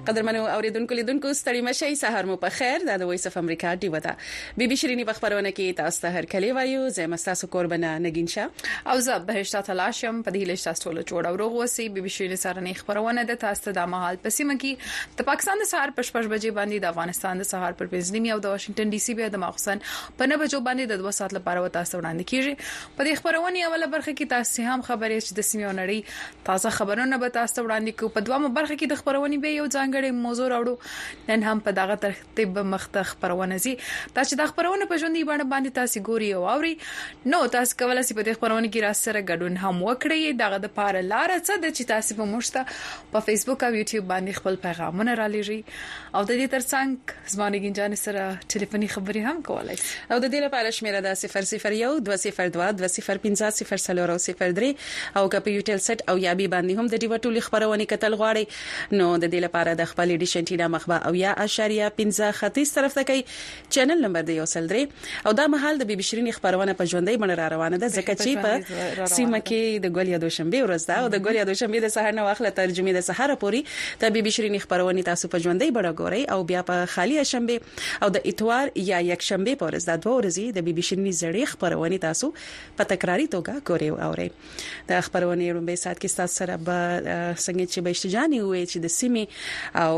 قدرمنو اوریدونکو لیدونکو ستړي مشي سحر مو په خیر د وایس اف امریکا دی ودا بي بي شيريني په خبرونه کې تاسو ته هر کلی وایو زم تاسو قربانه نگین شه او زه بهشته تلاشم په دې لښت تاسو له جوړ او روغ وسی بي بي شيريني سره نه خبرونه د تاسو د مهال پسیمه کې د پاکستان د سحر په 6 بجې باندې د افغانستان د سحر پر پنځنیمه او د واشنگټن ډي سي بیا د مخصن په 9 بجو باندې د 2 ساعت لپاره و تاسو وړاندې کیږي په دې خبرونه اوله برخه کې تاسو هم خبرې چې د سیمه نړۍ تازه خبرونه به تاسو وړاندې کو په دوامه برخه کې د خبرونه به یو ځانګړی موضوع راوړو نن هم په دغه ترتیب مخته خبرونه زی دا چې د خبرونه په ژوندۍ باندې تاسو ګوري او اوري نو تاسو کولای شئ په دې خبرونه کې را سره ګډون هم وکړئ دغه د پاره لار څه د چې تاسو په مشته په فیسبوک او یوټیوب باندې خپل پیغامونه را لېږئ او د دې ترڅنګ زمانه ګنجان سره ټلیفوني خبري هم کولای او د دې لپاره شمیره د 001 202 205 003 او په یوټیل سټ او یا بي باندې هم د دې وټولي خبرونه کتل غواړي نو د دې لپاره د خپل ایډیشن ټینا مخبه او یا اشاریه 15 ختیځ طرف ته کوي چینل نمبر دی یوسل درې او دا مهال د بي بي شيريني خبرونه په ژوندۍ باندې را روانه ده ځکه چې په سیمه کې د ګولیا دوشنبه ورځ ده او د ګولیا دوشنبه د سحر نه واخله ترجمه د سحر پوری د بي بي شيريني خبرونه تاسو په ژوندۍ باندې ګورئ او بیا په خالی شنبه او د اتوار یا یک شنبه په ورځ د دوه ورځې د بي بي شيريني زړې خبرونه تاسو په تکراری توګه ګورئ او اورئ د خبرونه رومبه سات کې تاسو سره به څنګه چې بهشتجاني وي چې د سیمه او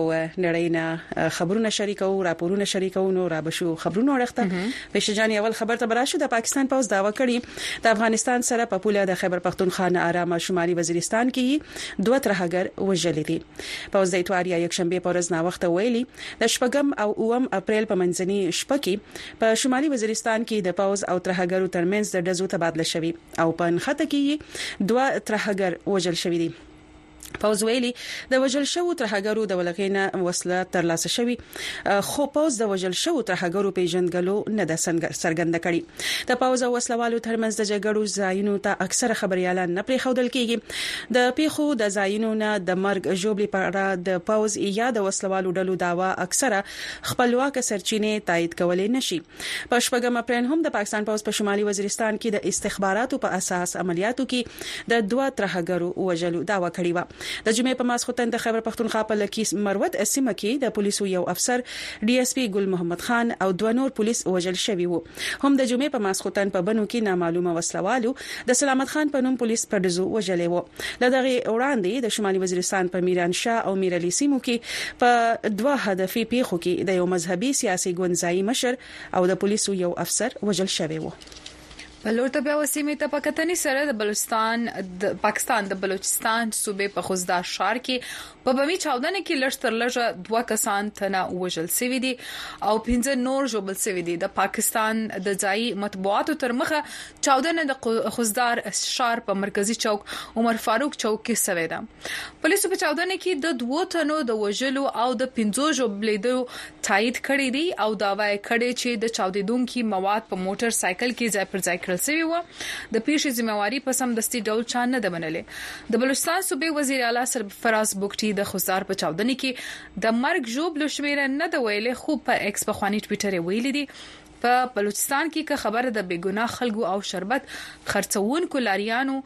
نړینا خبرونه شریکو راپورونه شریکو نو را بشو خبرونه ورخته بهشتجاني اول خبر ته براشو د پاکستان پوز داوا کړی د افغانستان سره په پوله د خیبر پختونخوا آرام شمالي وزیرستان کې دوه ترهګر وژل دي پوز د اتوار یا یک شنبه په ورځ نا وخت ویلي د شپږم او 9 اپریل په منځني شپه کې په شمالي وزیرستان کې د پوز او ترهګرو ترمنځ د ډزو تبادله شوي او په نخته کې دوه ترهګر وژل شوي دي پوز ویلي د وژل شوو ترهګرو د ولغینه وسله ترلاسه شوی خو پوز د وژل شوو ترهګرو پیژندګلو نه د سرګند کړي د پوز او وسلوالو ترمنځ د جګړو ځایونو ته اکثره خبريالان نه پرې خودل کیږي د پیخو د ځایونو نه د مرګ جوړې لپاره د پوز یا د وسلوالو ډلو داوا اکثره خپلواک سرچینې تایید کولې نشي په شپږم اپریل هم د پاکستان پوز په شمالي وزیرستان کې د استخباراتو په اساس عملیاتو کې د دوه ترهګرو وژلو داوا کړې و د جمعې په ماسختن د خیبر پختونخوا په لکیس مروت سیمه کې د پولیسو یو افسر ډي اس پی ګل محمد خان او دوه نور پولیس وژل شوی وو هم د جمعې په ماسختن په بنو کې نامعلومه وسلوالو د سلامت خان په نوم پولیس په دزو وژلې وو لدغه وړاندې د شمالي وزیرستان په میران شاه او میرعلي سیمو کې په دوه هدفي پیښو کې د یو مذهبي سیاسي ګوندځای مشر او د پولیسو یو افسر وژل شوی وو بلورته بیا وسیمه ته پکتنی سره د پاکستان د بلوچستان صوبې په خوزدا شهر کې په بمی چاودنه کې لږ تر لږه دوه کسان تنه وژل شوی دي او 15 نور ژوبل شوی دي د پاکستان د ځای مطبوعاتو تر مخه چاودنه د خوزدار شهر په مرکزی چوک عمر فاروق چوک کې شوی ده پولیسو په چاودنه کې د دوه تنو د وژلو او د 15 ژوبلیدو تایید کړی دي او داوا کړی چې د چاودیدونکو مواد په موټر سایکل کې ځای پر ځای سوي و د پیښې ذمہواری په سم دستي ډول چا نه ده منلې د بلوچستان صوبې وزیر اعلی سرفراز بوکټي د خوزار په چاودنه کې د مرګ جوب لشمیر نه د ویلې خو په ایکس په خواني ټوئیټر ویلي دي په بلوچستان کې خبره د بیګناه خلکو او شربت خرڅونکو لاریانو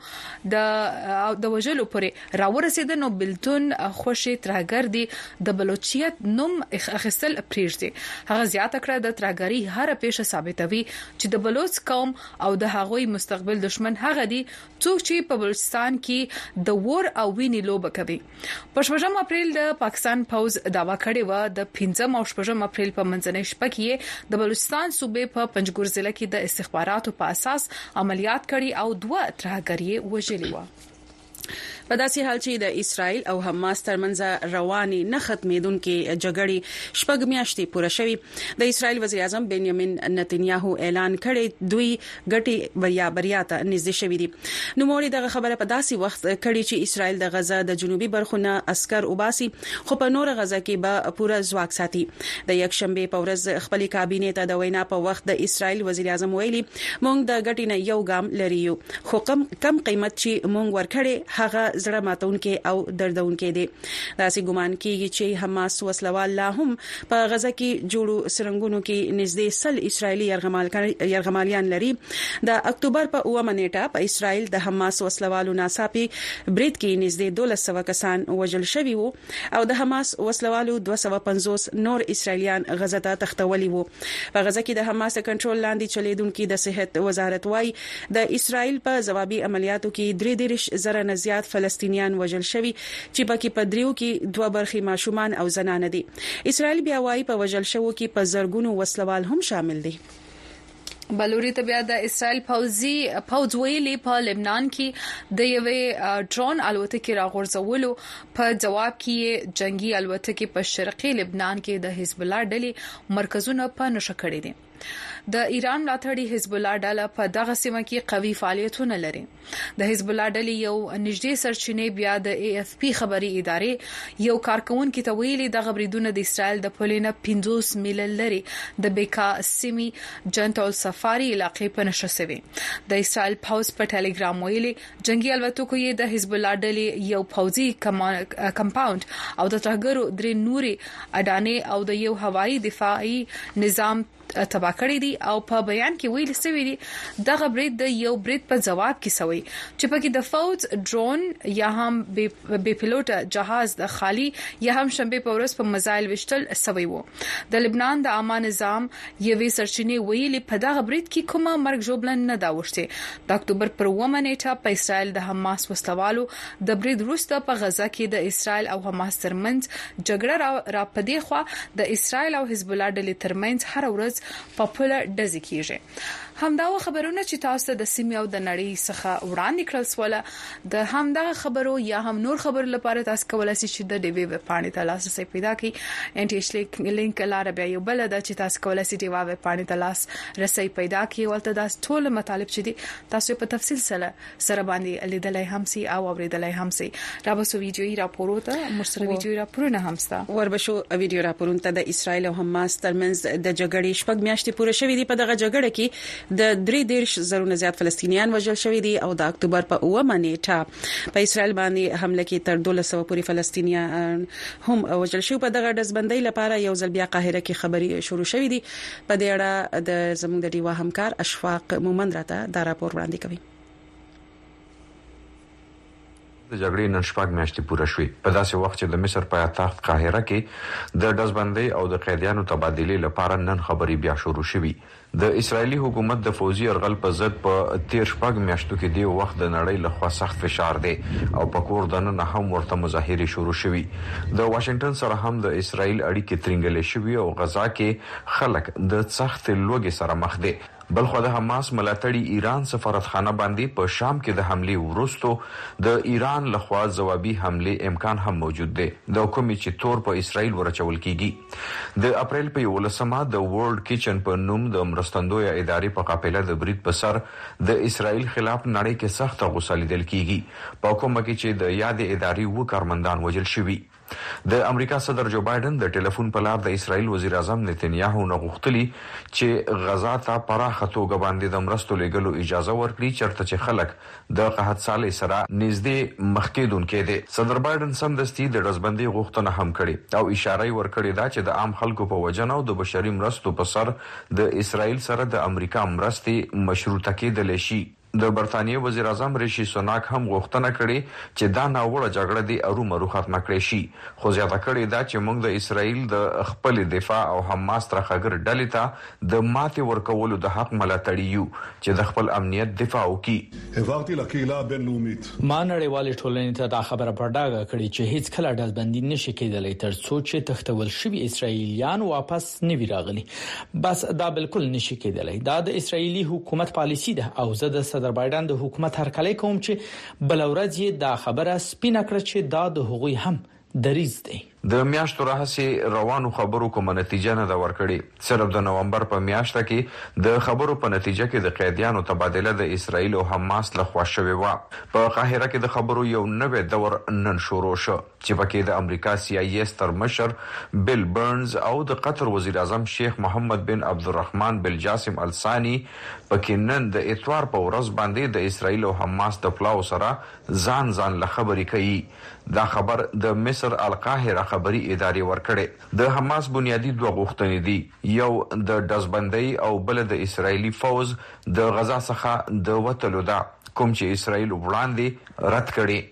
د وژلو پرې راورسید نو بلتون خوشي ترهګر دي د بلوچیت نوم اخیستل پریږدي هغه زیاته کړه د ترهګری هر پیښه ثابتوي چې د بلوچ قوم او د هغوی مستقبل دشمن هغه دي څوک چې په بلوچستان کې د ور او ویني لوب کوي په 8 اپریل د پاکستان پوز داوا کړی و د 15 او 8 اپریل په منځنۍ شپه کې د بلوچستان صوبې په پنجګور ضلع کې د استخباراتو په اساس عملیات کړي او دوه ترهګری وژلي و په داسې حال چې د اسرائیل او حماس ترمنځ رواني نه ختمېدونکې جګړې شپږ میاشتې پوره شوې د اسرائیل وزیر اعظم بنیامین نتنیاهو اعلان کړی دوی ګټي بریا ته نږدې شوې دي نو موري دغه خبره په داسې وخت کړي چې اسرائیل د غزا د جنوبي برخو نه عسكر وباسي خو په نور غزا کې به پوره ځواک ساتي د یک شنبه په ورځ خپل کابینه ته د وینا په وخت د اسرائیل وزیر اعظم ویلي مونږ د ګټي نه یو ګام لري خو کم قیمت چې مونږ ورکړي هغه زړه ماتونکې او دردونکې دي. داسې ګومان کیږي چې حماس وسلوال لا هم په غزه کې جوړو سرنګونو کې نږدې 100 اسرایلی يرغمالیان لري. د اکتوبر په 9 نیټه په اسرائیل د حماس وسلوالو ناڅاپي برید کې نږدې 1200 کسان وژل شوي وو او د حماس وسلوالو 250 نور اسرایلیان غزه ته تختولي وو. په غزه کې د حماس کنټرول لاندې چلیدونکو د صحت وزارت وايي د اسرائیل په جوابي عملیاتو کې 3,000 نه زیات فلسطینیان وژل شوي چې پکې په دریو کې 2 برخې ماشومان او زنانه دي. اسرائیل بیا وايي په وژل شوو کې په زرګونو وسلوال هم شامل دي. بلوري ته بیا د اسرائیل پوځ ویلي په لبنان کې د یوې ډرون الوتکې راغورځولو په جواب کې جنگي الوتکې په شرقي لبنان کې د حزب الله ډلې مرکزونه په نشه کړې دي. د ایران ملاتړي حزب الله ډله په دغه سیمه کې قوي فعالیتونه لري. د حزب الله ډلې یو نږدې سرچینې بیا د AFP خبري ادارې یو کارکونکو ته ویلي د غبريدونه د اسرائیل د پولینه 50 میل لري د بیکا سیمي جنتول سفاري علاقې په نشه سوي. د اسرائیل پوز په ټلګرام ویلي جنگي الوتکو یې د حزب الله ډلې یو پوزي کمپاوند او د تهګرو درې نوري اډانې او د یو هوایي دفاعي نظام تبا کړی دي او په بیان کې ویل شوی دی دغه برید د یو برید په جواب کې سوی چې پکې د فوج ډرون یا هم بي پيلوټ جهاز د خالی یا هم شنبه په ورځ په مزایل وشتل سوی وو. د لبنان د عامه نظام یوې سرچینې ویلي په دغه برید کې کومه مرګ جوړبلن نه دا وشته. د اکتوبر پر 9 نیټه په اسرائیل د حماس وسلوالو د برید وروسته په غزه کې د اسرائیل او حماس ترمنځ جګړه را پدې خو د اسرائیل او حزب الله ډلې ترمنځ هر ورځ پاپوله ډزې کیږي. همدا خبرونه چې تاسو د سیمې او د نړۍ څخه وړاندې کړل سواله د همدا خبرو یا هم نور خبر لپاره تاسو کولای شئ چې د ډیوی ویب پاڼې ته لاسرسي پیدا کړئ. انټیش لینک لاره بیا یو بل د چې تاسو کولای شئ ډیوی ویب پاڼې ته لاسرسي پیدا کړئ ولته د ټول مطالب چې دي تاسو په تفصیل سره باندې لیدلای هم سي او اوریدلای هم سي. راوسو ویډیوي راپورو ته مرسته ویډیوي راپورونه هم ستا وربشو ویډیو راپورونه ته د اسرائیل او حماس ترمنځ د جګړې شپږ میاشتې پوره شوې دي. په دغه جګړه کې د 3,000 نه زیات فلسطینیان وژل شوي دي او د اکتوبر په 9 نیټه په اسرائیل باندې حمله کې تر 1200 پورې فلسطینیان هم وژل شوي. په دغه دزبندۍ لپاره یو ځل بیا قاهره کې خبري شروع شوې دي. په دې اړه د زموږ د ډیوا همکار اشفاق مومند راته دا راپور وړاندې کوي. د جګړې نن شپږ میاشتې پوره شوې په داسې وخت چې د مصر پایتخت قاهره کې د دزبندۍ او د قیدیانو تبادلې لپاره نن خبري بیا شروع شوې. د اسرایلی حکومت د فوزي يرغل په ضد په 13 شپږ میاشتو کې دی وخت د نړۍ لخوا سخت فشار دی او په کور دننه هم ورته مظاهره شروع شوې. د واشنگټن سره هم د اسرایل اړیکې ترنګلې شوې او غزا کې خلک د سخت لوګي سره مخ دي. بلخو د حماس ملاتړي ایران سفارتخانه باندې په شام کې د حمله وروسته د ایران لخوا جوابي حمله امکان هم موجود دی. د حکومت چې تور په اسرائیل ورچول کیږي. د اپریل په 11مه د ورلد کچن په نوم د مرستندوی ادارې په قافله د برید په سر د اسرائیل خلاف نړۍ کې سخت غوسه لیدل کیږي. په کومه کې چې د یاد ادارې و کارمندان وژل شوي. د امریکا صدر جو بایدن د ټلیفون په لار د اسرائیل وزیر اعظم نتنیاهو نه غوښتلی چې غزا ته پراخه توګه باندې د مرستو لګلو اجازه ورکړي چرته چې خلک د قحط سالي سره نږدې مخکېدونکو دي. صدر بایدن سمدستي د رزبندي غوښتنه هم کړې او اشاره ورکړې ده چې د عام خلکو په وجنه او د بشري مرستو په سر د اسرائیل سره د امریکا مرستې مشروطه کېدل شي. د برتانیې وزیر اعظم ریشي سوناک هم غوښتنه کړې چې دا ناوړه جګړه د ارومرو ختمه کړي شي. خو زیاته کړې ده چې موږ د اسرائیل د خپل دفاع او حماس تر خګر ډلې ته د ماتې ورکولو د حق ملاتړي یو چې د خپل امنیت دفاع وکړي. هوارتي لکیلا بین‌المللي ما نړیوال ټولنې ته دا خبره په ډاګه کړې چې هیڅ کله ډزبندي نشي کېدلی تر څو چې تختول شوی اسرائیلیان واپس نه وی راغلي. بس دا بالکل نشي کېدلی. دا د اسرائیلي حکومت پالیسی ده او زه د صدر بایدن د حکومت هرکلی کوم چې بل ورځ دا خبره سپینه کړه چې دا د حقوقي هم دریز دی. د میاشتو راهسي روانو خبرو کومه نتیجه نه دا ورکړي. صرف د نومبر په میاشت کې د خبرو په نتیجه کې د قیدیانو تبادله د اسرایل او حماس له خوا شوې و. په قاهره کې د خبرو یو نوې دور نن شروع شو چې پکې د امریکا CIA ستر مشر بیل برنز او د قطر وزیر اعظم شیخ محمد بن عبدالرحمن بن جاسم الثانی پکې نن د اتوار په ورځ باندې د اسرایل او حماس د پلاو سره ځان له خبرې کوي. دا خبر د مصر القاهره خبري ادارې ورکړي. د حماس بنیادی دوه غوښتنې دي، یو د دزبندۍ او بل د اسرایلی فوز د غزا څخه د وټلو ده، کوم چې اسرایل وړاندې رد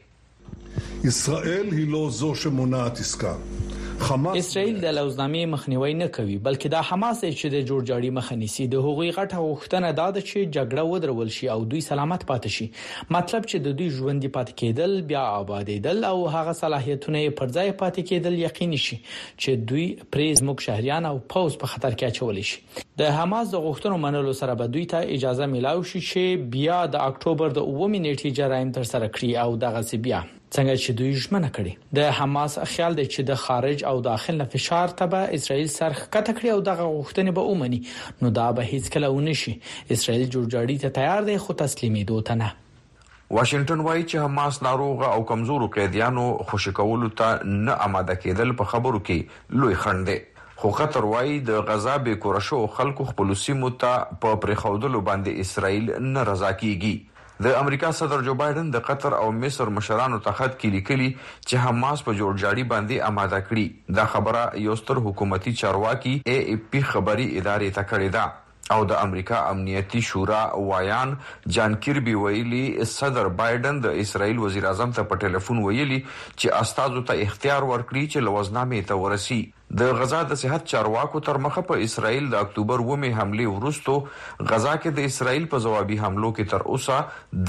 کړي. اسرائیل هی لو زو شمونات اسکا اسرائیل د لوزنامې مخنیوي نه کوي، بلکې د حماس چې د جوړجاړي مخه نیسي. د حقوقي غټه غوښتنه دا ده چې جګړه ودرول شي او دوی سلامت پاتې شي. مطلب چې د دوی ژوندۍ پاتې کېدل، بیا آبادیدل او هغه صلاحیتونه پر ځای پاتې کېدل یقیني شي چې دوی پریز موږ شهريان او پوز په خطر کې اچول شي. د حماس د غوښتنو منلو سره به دوی ته اجازه ملاوي شي چې بیا د اکتوبر د 9 نیټې جرایم تر سره کړي او دغه بیا څنګه چې دوی ژمنه کړي. د حماس خیال دی چې د خارج او داخل نه فشار ته به اسرائیل سرخ کته کړی او دغه غوښتنې به اومني، نو دا به هیڅ کله ونه شي. اسرائیل جوړجاړي ته تیار دی خو تسلیمېدو ته نه. واشنگټن وایي چې حماس ناروغه او کمزورو قیدیانو خوشی کولو ته نه آماده کېدل په خبرو کې لوی خنډ دی. خو قطر وایي د غزا به کورشو خلکو خپل سیمو ته په پرخودلو باندې اسرائیل نه رضا کیږي. د امریکا صدر جو بایدن د قطر او مصر مشرانو ته خط کې لیکلي چې حماس په جوړجاړي باندې آماده کړي. دا خبره یو ستر حکومتي چارواکي AFP خبري ادارې ته کړې ده او د امریکا امنیتي شورا وایان جان کیربي ویلي صدر بایدن د اسرائیل وزیر اعظم ته په ټلیفون ویلي چې استادو ته اختیار ورکړي چې لوزنامې ته ورسي. د غزا د صحت چارواکو تر مخه په اسرائیل د اکتوبر 9 حمله وروسته غزا کې د اسرائیل په جوابي حملو کې تر اوسه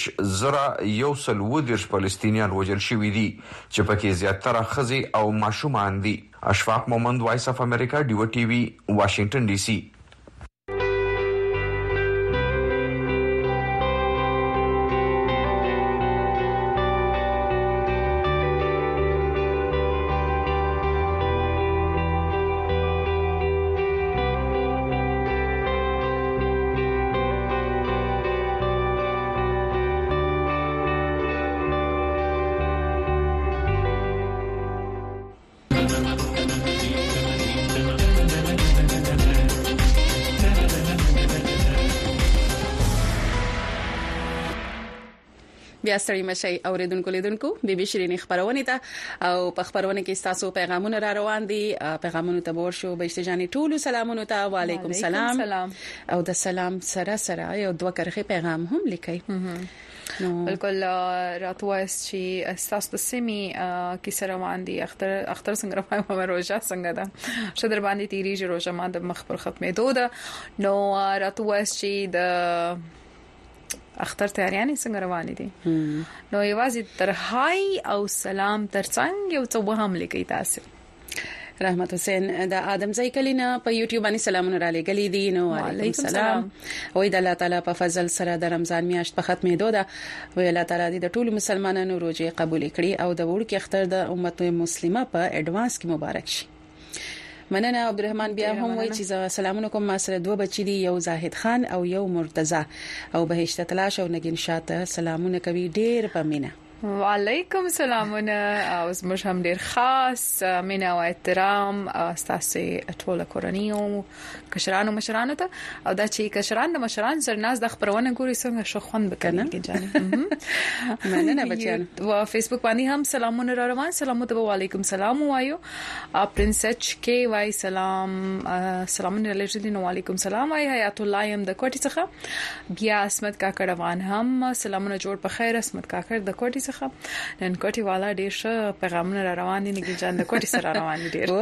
3,110 فلسطینیان وژل شوي دي چې پکې زیاتره ښځې او ماشومان دي. اشفاق مومند، وایس اف امریکا، ډیو ټي وي، واشنگټن ډي سي. بیا ستړي مشي اوریدونکو لیدونکو بيبي شيرين خبرونه ته او په خبرونه کې تاسو پیغامونه را روان دي. پیغامونه ته ورشو بهشتجاني ټول سلامونه ته وعليكم السلام او د سلام سره یو دوه کرخي پیغام هم لیکي. بالکل راتواس چې اساس د سیمي کې سره باندې اختر څنګه راځي روزه څنګه ده شدر باندې تیری روزه ما د مخبر ختمه دوده نو راتواس چې د اختر تیاریانې څنګه روانې دي نو یوازې تر هاي او سلام ترڅنګ یو څه وهم لیکي تاسو. رحمت حسین د ادم زئی کلینا په یوټیوب باندې سلامونه را لګلې دي. نو علیکم السلام. وای د الله تعالی په فضل سره د رمضان میاشت په ختمې دوده وای الله تعالی د ټولو مسلمانانو روزه قبول کړي او د وړو کې اختر د امت مسلمه په اډوانس کې مبارک شي. مننه عبدالرحمن بیا هم وای چې سلامونه کوم. ما سره دوه بچی دي، یو زاهد خان او یو مرتضی او بهشت تلاش او نگین شاته سلامونه کوي ډیر په مینه. وعلیکم السلام او زموږ هم ډیر خاص مینه او احترام تاسو ټول کورنۍ او کشرانو مشرانو ته او دا چې کشران د مشران سرناز د خبرونه ګوري څنګه شو خوند وکړي کې جانې مننه بچیان. او فیسبوک باندې هم سلامونه را روان سلامونه ته وعلیکم السلام وایو. پرنسچ کې وای سلامونه لږ دي. وعلیکم السلام وای حیات الله يم د کوټی څخه. بیا اسمت کاکړ روان هم سلامونه جوړ په خیر. اسمت کاکړ د کوټی نن کوټي والا ډیر ښه پیغامونه را روان دي. نګی جان د کوټي سره روان دي ډیر.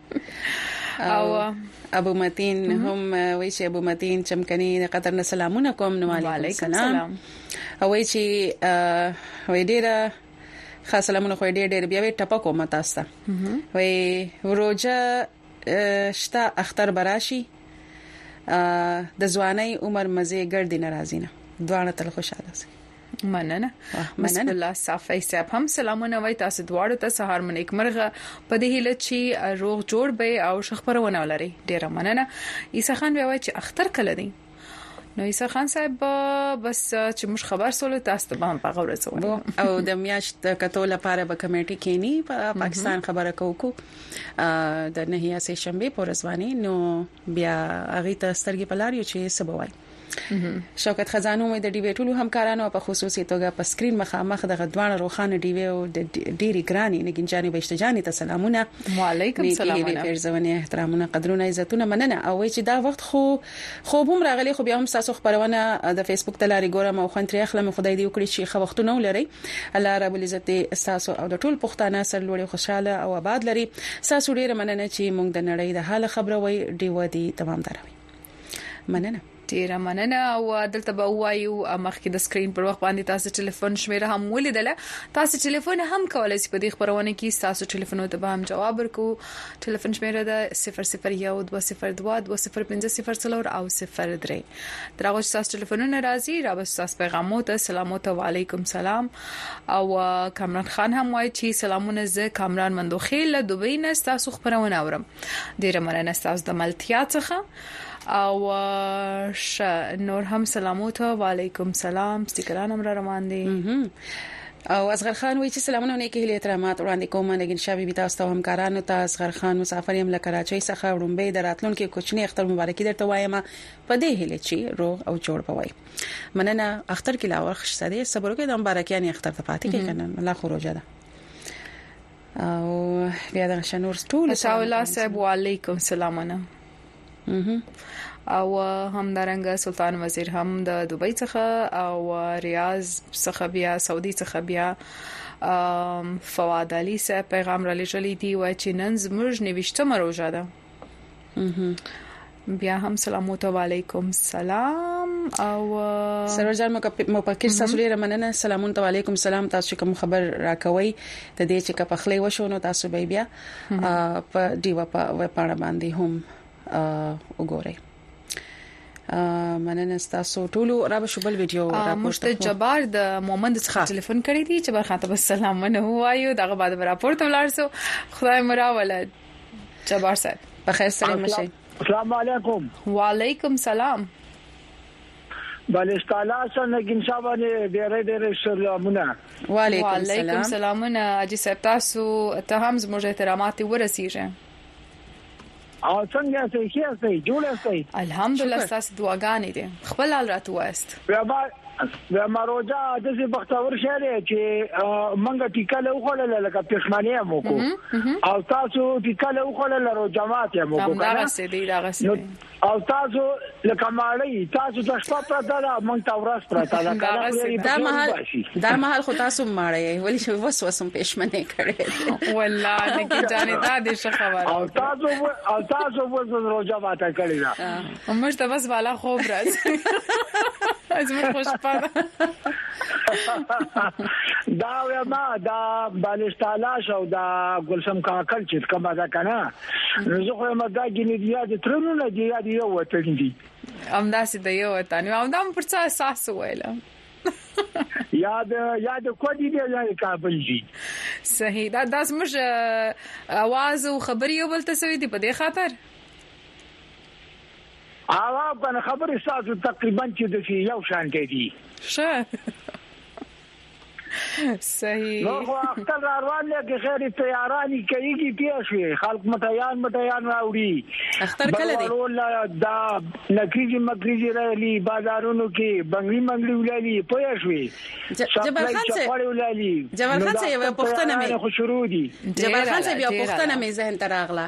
او ابو متین هم وای چې ابو متین چمکني د قطر نه سلامونه کوم. نو علیکم السلام. او وای چې وای ډیر خاص سلامونه خو ډیر بیا وی ټپه کوم تاسو ته. وای وروجه شتا اختر براشي د ځواني عمر مزه ګرځي ناراضي نه دوانه تل خوشاله سي. مننه بسم الله صافي صاحب هم سلامونه وای تاسو دواړو ته سهار منیک مرغه په دې هله چې روغ جوړ به او شخبرونه ولري ډیره مننه عیسی خان وای چې اختر کله دی نو عیسی خان صاحب بس چې موږ خبر سول تاسو ته هم په غوړځو او د میاشت کتو لپاره به کمیټي کېنی په پاکستان خبره کوکو د نهیا سه شنبه پورزوانی نو بیا هغه ته سترګې پلاریو چې سبوي شوکت خزانو مې د ډیوی ټولو همکارانو په خصوصي توګه په سکرین مخامخ د غدوان روخانه ډیوی او د ډيري ګراني نګین جانب اشتجاني ته سلامونه وعلیکم السلام پیرزونه احترامونه قدرونه عزتونه مننه او چې دا وخت خو هم راغلي خو بیا هم تاسو خبرونه د فیسبوک تلاري ګورم او خنتري اخلم خدای دې وکړي چې خو وختونه ولري الله رب العزت تاسو او د ټول پښتانه سره لوړي خوشاله او آباد لري تاسو ډیره مننه چې موږ د نړۍ د حال خبره وي ډیو دي تمام دروي مننه ډیره مننه او دلته به وایو مخکې د سکرین پر وخت باندې تاسو ټلیفون شمیره هم ولیدله تاسو ټلیفون هم کولای شئ په دې خبرونه کې تاسو ټلیفون ته به هم جواب ورکو ټلیفون شمیره د 0012020504 او 03 دراغه تاسو ټلیفونونه راځي را به تاسو پیغامات سلامات علیکم سلام او کامران خان هم وایي چې سلامونه ز کامران مندوخیل دوبۍ نه تاسو خبرونه اورم ډیره مننه تاسو د ملتیا څخه او نور هم سلامات وعلیکم سلام ستګران هم را روان دي او اصغر خان وایي چې سلامونه نیکه هلي احترامات وړاندې کوم نګین شابي بي تاسو همکارانو ته اصغر خان مسافر یم له کراچۍ څخه وړاندې د راتلونکو کوچنی اختر مبارکي درته وایم په دې هلي چې روغ او جوړ بوي مننه اختر کې لا وخت ساده صبر وکړئ د مبارکیانه اختر ته پاتې کې کنه الله خو روزه ده او بیا د شنور ټول الله صاحب وعلیکم سلامونه او همدارنګه سلطان وزیر هم د دوبۍ څخه او ریاض څخه بیا سعودي څخه بیا فواد علي صاحب پیغام را لېږلی دی وای چې نن زموږ نوښتمه روزه ده بیا هم سلامات علیکم سلام او سرور جان مپکر تاسو لري مننه سلامون علیکم سلام تاسو کوم خبر راکوي د دې چې په خلې وشو نو تاسو بیا په دیوا په پاڼه باندې هم وګورئ مننه تاسو ټول را به شبل ویډیو راپورته جبار د مومند څخه ټلیفون کړی دی جبار خان ته السلام نه وایو دغه بعد راپورته ولارسو خدای مراوله جبار صاحب بخیر سلام شي السلام علیکم وعلیکم سلام بلستالا څنګه انشاءالله ډېر سلامونه وعلیکم سلامونه اجي صاحب تاسو ته هم زموږ احترامات ورسیږي او څنګه سي جوړه سي الحمدلله تاسو دعاګانې دي خپل حال راته واست بیا مروجا د دې بختور شهر چې منګه ټیکا له خوړل لکه پښمنه مو کو او تاسو ټیکا له خوړل ورو جماعت مو کو دا غسه دی او تاسو لکه ماړی تاسو د شپه پر دا مونږ ته ورس پراته دا محل خو تاسو ماړی ولې شو وسوسم پښمنه کړي والله نه کی جانې دا دې خبره او تاسو روزه ماته کړی دا موږ ته بس والا خوب راځي ازمه خوش پاره دا ما دا بالستالا شو دا ګلشم کاکل چې کومه ده کنه زه خو ما دا ګنیدیا د ترونو دی یو وته دي امداسي د یو وته نو امدام پر څه احساس وایله یاد کو دي یا کابل دي صحیح دا زموږ आवाज او خبري یو بل تسوي دي په دې خاطر کنه خبرې تاسو تقریبا چې د یو شان کې دي شه صحیح نو خپل روان دي چې خیر تیارانی کوي پیښوي خلک مټیان راوړي اختر کله دی دا نکریږي مکریږي رالی بازارونو کې بنگلي ولالي پیښوي جبر خان سے یو پښتنه مې خو شروع دي جبر خان سے بیا پښتنه مې ذهن تراغله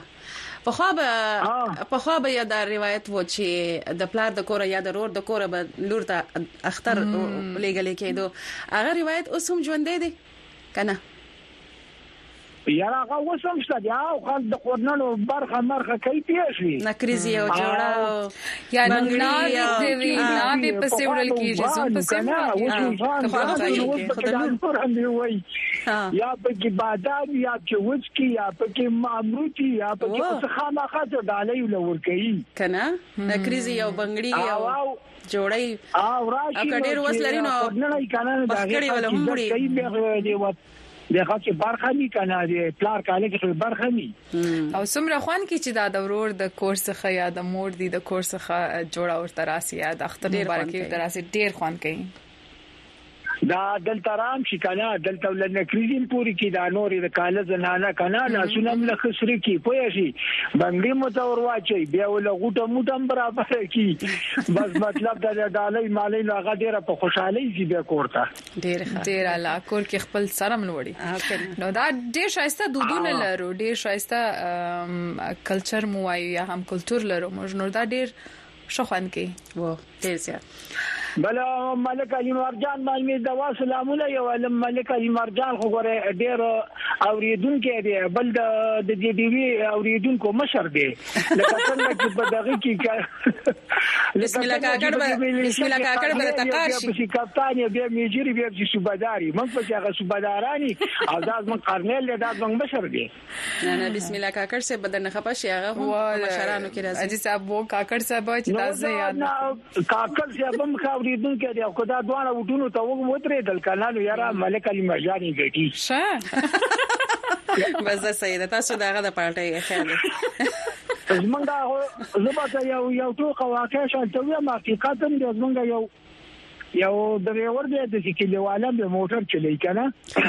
په خو به یا د روایت و چې د پلار د کور یا د رور د کور به لور ته اختر لګل کېدو هغه روایت اوس هم ژوند دی کنه یاره هغه وسم شته او خل د قرنانو برخه مرخه کوي پیښوي نکریزي او جوړه یا نغناري دی نه په سیورل کېږي زو په سیورل کېږي یا پکې بادام یا چې وڅکی یا پکې مامروتي یا پکې څه خامخا ته ډالۍ لور کوي کنه نکریزي او بنگړي او جوړي او راشي کډیر وسلري نو نه کنه دا کوي به د خاصه برخه نه کنه د پلار کاله کې برخه نه او سمره خوان کې چې دا د ورور د کورس څخه یا د مور دی د کورس څخه جوړا ورته راسي یا د اختر مبارکي تراسي ډیر خوان کوي دا دلته رام شي کنه دلته ولنه کریزین پوری کې دا نورې د کاله زنانه کنه لا سنم له خسرې کې پوي شي باندې متور واچي بیا ول غوټه موټم برابر کی بس مطلب دا دالای مالای لاغه ډیره په خوشحالي کې بیا کوړه ډیر اعلی کور کې خپل سرم لوړي نو دا ډیر شایسته دودونه لرو ډیر شایسته کلچر مو وایو یا هم کلچر لرو موږ نو دا ډیر شخوان کې وو ډیر زیات بل ملک علي مرجان باندې د واسلامونه یو علم ملک علي مرجان خو غره ډیر اوریدونکو دی بل د دې دی اوریدونکو مشر دی لکه څنګه چې په دغه کې بسم الله کاکړ به تقاشي چې کپتان بیا میجری بیا چې صوبداري موږ په هغه صوبدارانی او داس من قرنیل له داس من مشر دی نه بسم الله کاکړ سے بدن خپش هغه مشرانو کې راځي اجي صاحب وو کاکړ صاحب چې تاسو یاد کاکړ صاحب هم اوریدون کې دی خو دا دوه وټونو ته وترې دل کانالو یاره ملک علي مرجان ګټي شه بس سیده تاسو داغه د پارټي خیال زمونږه زبته یو ټوکه واقع شان ته یم حقیقت هم د زمونږه یو ډرایور دی چې کلیواله به موټر چلی کنه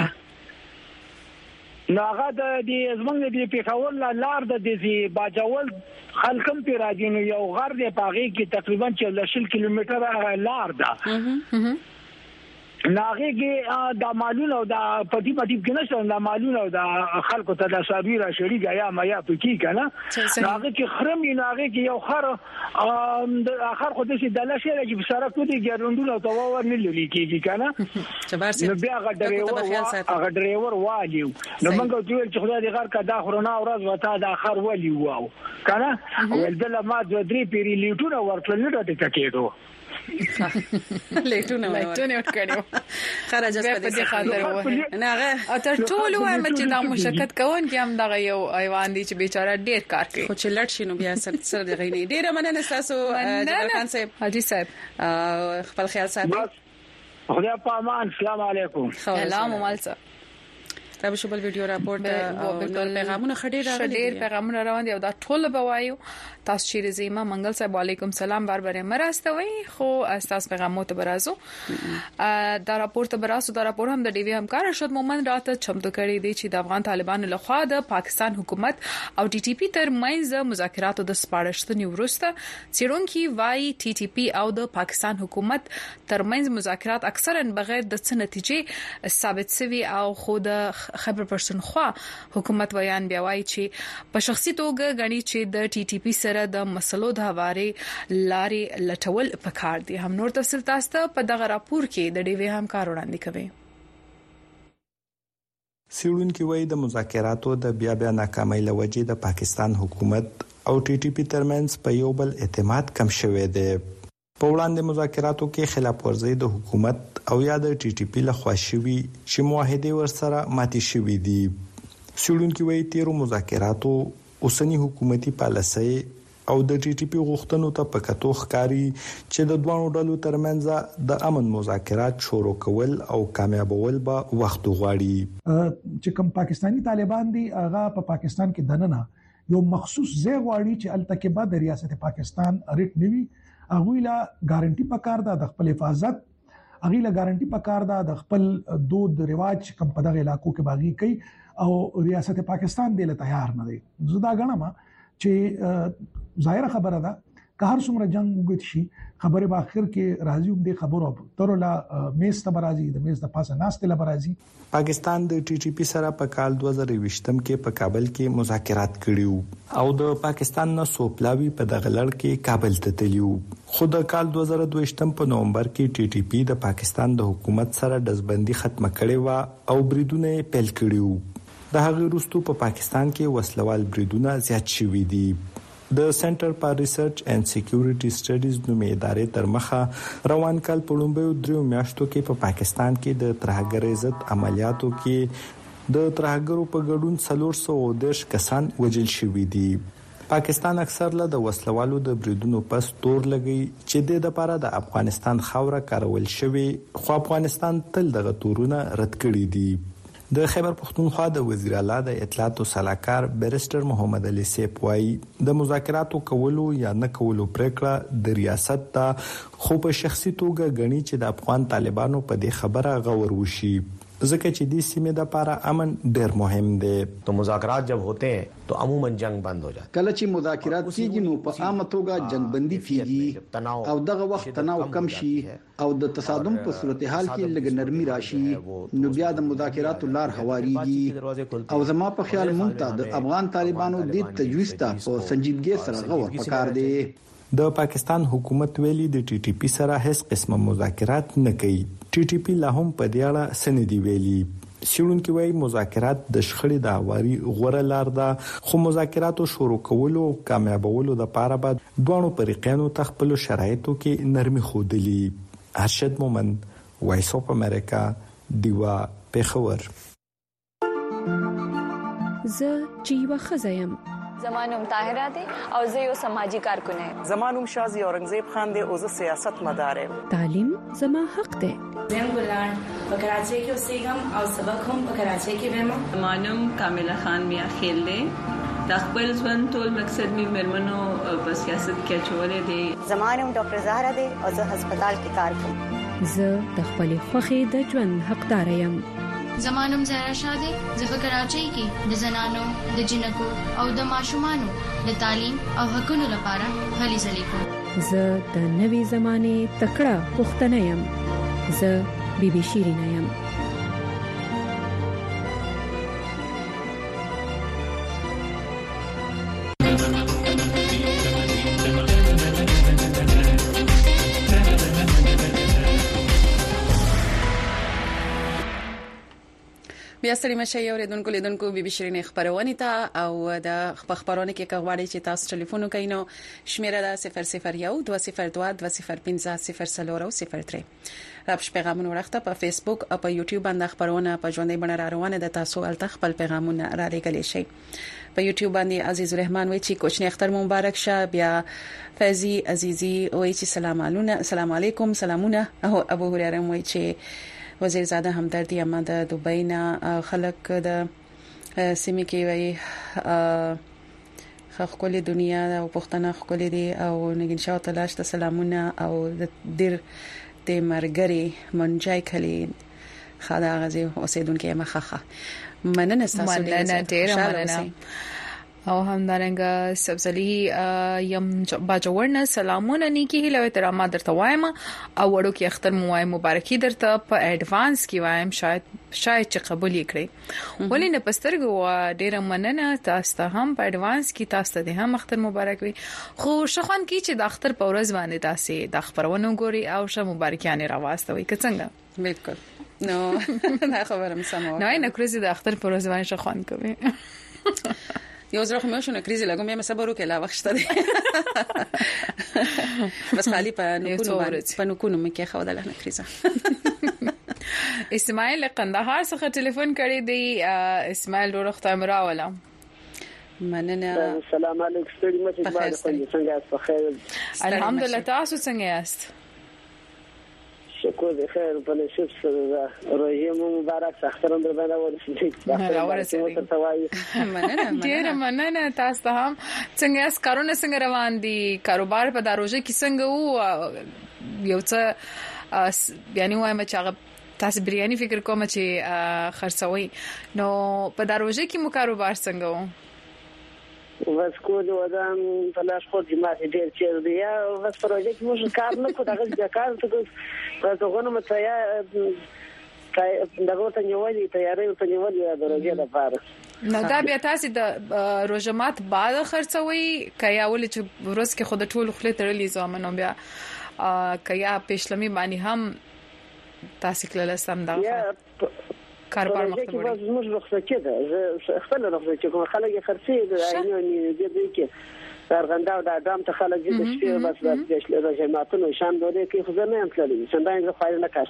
ناغه د دې زمونږ د پیښور لار د دې باجول خلکم پی راځي نو یو غر دی پاغي کې تقریبا 40 کیلومتره لار ده ناغه کې د مالونو د پټي کې نشته د مالونو د خلکو ته د صابیره شریګه یا میا پکې کنه ناغه کې خرم ناغه کې یو خر د اخر خو د شي د لشه چې سره کو دي ګرندونه ته ور نه للی کېږي کنه نو بیا هغه ډرایور والیو نو موږ دوی چې خدای دې غر کدا خورنا ورځ وتا د اخر ولی واو کنه ولدل ما د درې پیری لیټونه ورکل نه ډټه کېدو لیټونه ورکړو خرج په دې خاطر وه نه تر ټولو هم چې دا مشکل کوون کې هم دغه یو ایوان دي چې بیچاره ډیر کار کوي خو چې لټ شینو بیا سره دغه نه ډیر مننه تاسو جبر خان صاحب حاجی صاحب خپل خیال ساتئ خدای په امان السلام علیکم سلام مال صاحب دا به شبل ویډیو راپورټ او پیغامونه خډیر راغلي ډیر پیغامونه روان دي او دا ټول به وایو تاسو چې رزیما منګل صاحب علیکم سلام بار مراستوي خو تاسو پیغامات برازو دا راپورټ براسو دا راپور هم د ډي وی همکار ارشد مومن راته چمتو کړی دی چې د افغان طالبانو لخوا د پاکستان حکومت او ټي ټي پی تر منځ مذاکراتو د سپارښتنې ورسته چیرونکي وای ټي ټي پی او د پاکستان حکومت تر منځ مذاکرات اکثرا بغیر د څه نتیجې ثابت سوي او خود خبر پښتونخوا حکومت بیان بیا وایي چې په شخصي توګه غني چې د ټي ټي پی سره د مسلو د حواري لارې لټول پکار دي هم نور تفصیل تاسو ته په دغه راپور کې د ډي وی همکار وړاندې کوي سیړونکو وایي د مذاکراتو د بیا ناکامۍ لوجې د پاکستان حکومت او ټي ټي پی ترمنځ په یو بل اعتماد کم شوی دی په وړاندې مذاکراتو کې خلاف ورزي د حکومت او یا د ټي ټي پی له خوا شوی چې معاهده ورسره ماتي شوی دي سیړونکو وایي تیرو مذاکراتو اوسنی حکومتي پالیسي او د ټي ټي پی غوښتنو ته په کتو ښکاری چې د دوه ډلو ترمنځ د امن مذاکرات شروع کول او کامیابول به وخت غواړي چې کوم پاکستانی طالبان دي هغه په پاکستان کې دننه یو مخصوص ځای غواړي چې التکبه د ریاست پاکستان ریټ نیوي اغویلا ګارانټي پکار ده د خپل حفاظت اغویلا ګارانټي پکار ده د خپل دود رواج کم په دغه علاقو کې باغی کوي او ریاست پاکستان دله تیار نه دی زدا غنم چې ظاهر خبره ده که هر څومره جنگ وګت شي خبره په اخر کې راځي هم دې خبرو ترلا میز ته برازي د میز د پاسه ناست له برازي پاکستان د ټي ټي پی سره په کال 2020م کې په کابل کې مذاکرات کړیو او د پاکستان نه سوپلاوي په دغه لړ کې کابل ته تللیو خو د کال 2022م په نومبر کې ټي ټي پی د پاکستان د حکومت سره دزبندي ختمه کړې و او بریدونه پیل کړیو د هغه وروسته په پاکستان کې وسلوال بریدونه زیات شوي دي د سنټر فار ریسرچ اینڈ سکیورټي سټډیز نومې ادارې تر مخه روان کال په لومړیو 3 میاشتو کې په پاکستان کې د ترهګر عزت عملیاتو کې د ترهګرو په ګډون 410 کسان وژل شوي دي پاکستان اکثر له د وسلوالو د بریدونو پس تور لګي چې د لپاره د افغانستان خوره کارول شوی خو افغانستان تل دغه تورونه رد کړی دي. د خیبر پختونخوا د وزیر اعلی د اطلاعات او سلاکار بیرستر محمد علي سیف وايي د مذاکراتو کولو یا نه کولو پریکړه د ریاست ته خو په شخصي توګه غني چې د افغان طالبانو په دې خبره غور وشي ځکه چې د سیمې د لپاره امن ډېر مهم دی. تو مذاکرات جب ہوتے ہیں تو عموما جنگ بند ہو جاتا ہے. کله چې مذاکرات کیږي نو په عامه توګه جنگ بندي کیږي او دغه وخت تناو کم شي او د تصادم په صورتحال کې لږ نرمي راشي نو بیا د مذاکراتو لار هواريږي او زما په خیال مونږ ته د افغان طالبانو د تجویز ته په سنجیدګۍ سره غور پکار دی. د پاکستان حکومت ویلي د ټي ټي پی سره هیڅ قسمه مذاکرات نه کوي. ټي ټي پی لا هم په دې اړه سندې ویلي. سیړونکو وايي مذاکرات د شخړې د اواري غوړه لار ده خو مذاکراتو شروع کولو او کامیابولو د لپاره بعد دوه فریقانو تخپل شرایطو کې نرمي خودلی. ارشد مومن وایس اف امریکا دیوا پیښور. زه جیوا خزایم زمانوم طاهره دي او زه یو سماجی کارکون یم. زمانوم شازي اورنګزیب خان دی او زه سیاست مدار یم. تعلیم زما حق دی. زم ګلان په کراچۍ کې اوسېږم او سبق هم په کراچۍ کې وایم. زمانوم کامله خان میا خیل دی. د خپل ژوند ټول مقصد می مرمنو په سیاست کې چولې دی. زمانوم ډاکټر زهرا دی او زه هسپتال کې کار کوم. زه د خپل خوخي د ژوند حقدار یم. زمانوم زهرا شاده زه په کراچۍ کې د زنانو د جنکو او د ماشومانو د تعلیم او حقوقو لپاره هلې ځلې کوم. زه د نوي زمانه تکړه پښتنه یم. زه بيبي شيرینه یم. بیا ستړي مشه یو ردونکو لیدونکو بي بي شيرين خبرونه ته او د خبرونه کې کغواړي چې تاسو ټلیفون وکړئ نو شمیره ده 001 202 205 003 راپښ پیغامونه ورخته په فیسبوک او په یوټیوب باندې خبرونه په ژوندۍ بڼه را روانه ده. تاسو الته خپل پیغامونه را لګلی شئ. په یوټیوب باندې عزیز الرحمن وایي چې کوچنی اختر مبارک شه. بیا فیضی عزیزی وایي چې سلام علیکم سلامونه. ابو هريره وایي چې وزیر زاده همدردی اما د دوبۍ نه خلک د سیمې کې وایي خپل دنیا او پښتنه خپل دي او نګین شاو تلاش ته سلامونه او د ډیر د مرګري منجای کلی خدا غزي اوسیدونکو مخخه مننه تاسو ډیر مننه او همدارنګه سبزلی یم باجوړنه سلامونه نیکی هله احترام درته وایم او وړو کې اختر موای مبارکي درته په اډوانس کې وایم شاید چې قبول کړئ. ولې نه پسترګو ډیر مننه تاسو ته هم په اډوانس کې تاسو ته هم اختر مبارک وي. خو شخوان کې چې د اختر په ورځ باندې تاسو د خبرونو ګوري او شه مبارکیانه راوستوي که څنګه بالکل نو دا خبره سمه نه کریزي د اختر په ورځ باندې شخوان کوي. یو ځل خو مې شو نه کریزي لګوم مې صبر وکړ لا وخت شته بس خالي په نکونو مې کې خو د لهنه کریزه. اسماعیل قندهار څخه ټلیفون کړی دی. اسماعیل ورخته امرا ولا مننه. السلام علیکم ستړي مشه باندې څنګه یاست؟ بخیر الحمدلله. تاسو څنګه یاست؟ شکر بخیر په نشب سره روزي مبارک اخترم در باندې ورسېږي. مننه ډیر مننه. تاسو هم څنګه یاست؟ کارونه څنګه روان دي؟ کاروبار په دروژه کې څنګه وو؟ یو څه یعنی وایم چې هغه تاسو بریاني فکر کوم چې خرڅوي نو په دروژه کې مو کاروبار څنګه وو؟ بس کود ودان فلاش خود جماعت ډیر چیر دی او بس پروژه کې موږ کار نه کوو. دغه ځکار ته غوښنه متیا دغه ته نیولې تیاری ته نیولې درجه ده فار. نو دا بیا تاسو د روزمات بعد خرڅوي کیا ولې چې ورځ کې خود ټول خپل ترلې زمانو بیا کیا پښلمي باندې هم تاسو کله سم دا کاروبار مختلف دي. بس موږ رخصتي ده زه خپل رخصتي کوم خلک خرڅي د عینونی دې کې څرګنده د ادم ته خلک دې شپې بس د جماعتونو شان دورې کې خو نه امتللي څنګه زه خایل نه کار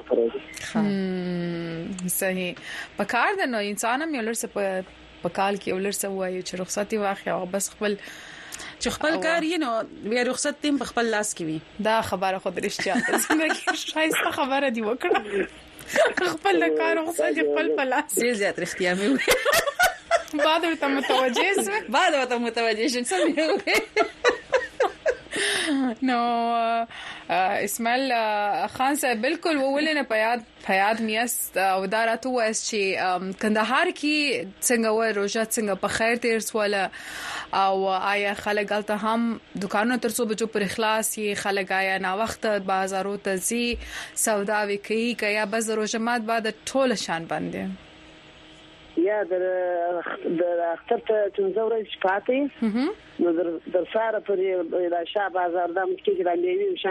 کوم. صحیح په کار د نو انسان هم یو لرسه په کال کې یو لرسه وایي چې رخصتي واخی او بس خپل چې خپل کار یې نو بیا رخصت تیم په خپل لاس کې وي. دا خبره خو درشتیا ده زندګي شایسته خبره دی وکړه خپل کار رخصت خپل په لاس. ډیر زیات رښتیا مې وې بعد ورته متوجه شم نو اسماعیل خان صاحب بالکل وولنه پیاد میاست او داراتو واس چې کندهار کې څنګه و روزه څنګه په خیر تیر سواله او آیا خلک غلطه هم دکانونو تر څو بجو پر اخلاص یې خلک آیا نا وخت بازارو ته زی سودا وکي کیا بس روزه مات بعد ټول شان باندې یا در اختر ته څنګه پاتې نو در سره پر د شاه بازار د مکه کې د میوې